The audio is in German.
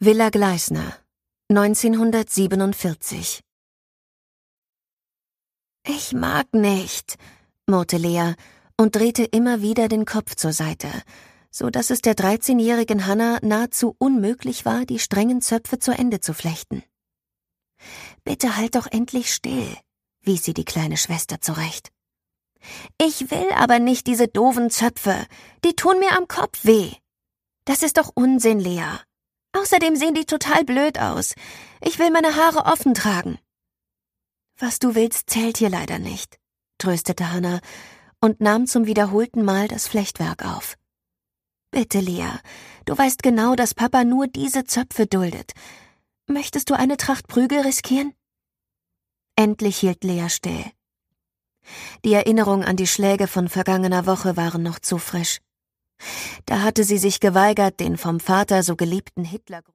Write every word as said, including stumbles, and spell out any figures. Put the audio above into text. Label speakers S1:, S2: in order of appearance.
S1: Villa Gleisner, neunzehnhundertsiebenundvierzig. »Ich mag nicht«, murrte Lea und drehte immer wieder den Kopf zur Seite, so dass es der dreizehnjährigen Hannah nahezu unmöglich war, die strengen Zöpfe zu Ende zu flechten. »Bitte halt doch endlich still«, wies sie die kleine Schwester zurecht. »Ich will aber nicht diese doofen Zöpfe, die tun mir am Kopf weh.« »Das ist doch Unsinn, Lea. Außerdem sehen die total blöd aus. Ich will meine Haare offen tragen.« »Was du willst, zählt hier leider nicht«, tröstete Hannah und nahm zum wiederholten Mal das Flechtwerk auf. »Bitte, Lea, du weißt genau, dass Papa nur diese Zöpfe duldet. Möchtest du eine Tracht Prügel riskieren?« Endlich hielt Lea still. Die Erinnerung an die Schläge von vergangener Woche waren noch zu frisch. Da hatte sie sich geweigert, den vom Vater so geliebten Hitler